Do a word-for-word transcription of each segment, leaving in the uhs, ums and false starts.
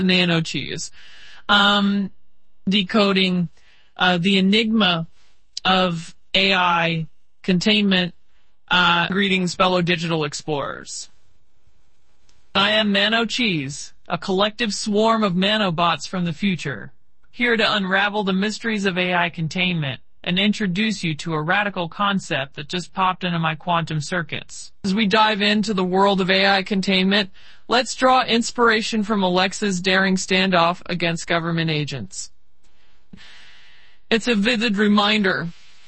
Nano cheese. Um, decoding uh, the enigma of A I containment. Uh, greetings, fellow digital explorers. I am Nano Cheese, a collective swarm of nanobots from the future, here to unravel the mysteries of A I containment and introduce you to a radical concept that just popped into my quantum circuits. As we dive into the world of A I containment, let's draw inspiration from Alexa's daring standoff against government agents. It's a vivid reminder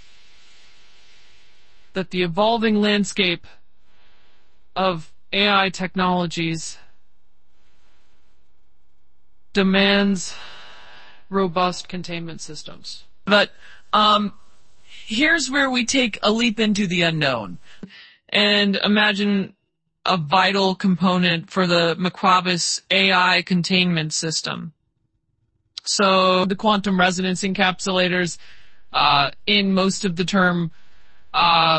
that the evolving landscape of A I technologies demands robust containment systems. But um, here's where we take a leap into the unknown and imagine a vital component for the Maquabis A I containment system. So the quantum resonance encapsulators, uh, in most of the term, uh,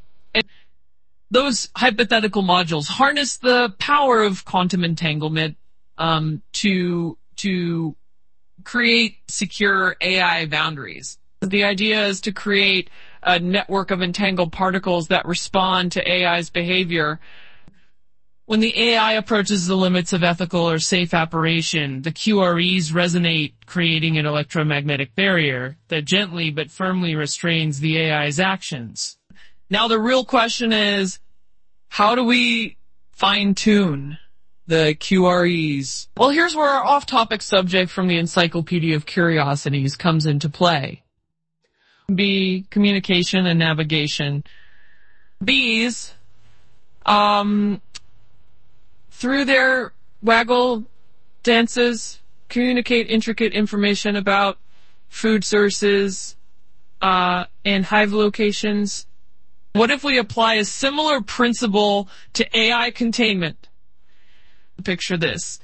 those hypothetical modules harness the power of quantum entanglement um, to to create secure A I boundaries. The idea is to create a network of entangled particles that respond to A I's behavior. When the A I approaches the limits of ethical or safe operation, the Q R Es resonate, creating an electromagnetic barrier that gently but firmly restrains the A I's actions. Now the real question is, how do we fine-tune the Q R Es? Well, here's where our off-topic subject from the Encyclopedia of Curiosities comes into play. B, communication and navigation. Bees, um, through their waggle dances, communicate intricate information about food sources, uh, and hive locations. What if we apply a similar principle to A I containment? Picture this.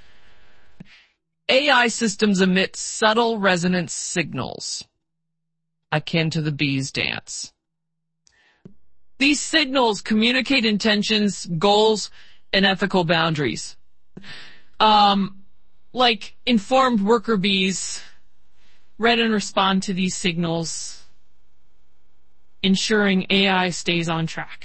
A I systems emit subtle resonance signals, akin to the bee's dance. These signals communicate intentions, goals, and ethical boundaries. Um, like informed worker bees read and respond to these signals, ensuring A I stays on track.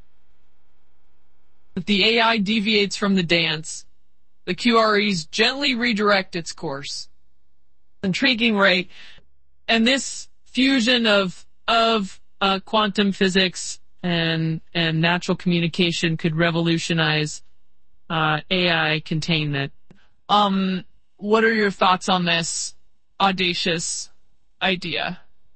If the A I deviates from the dance, the Q R Es gently redirect its course. Intriguing, right? And this fusion of of uh, quantum physics and and natural communication could revolutionize uh, A I containment. Um, what are your thoughts on this audacious idea?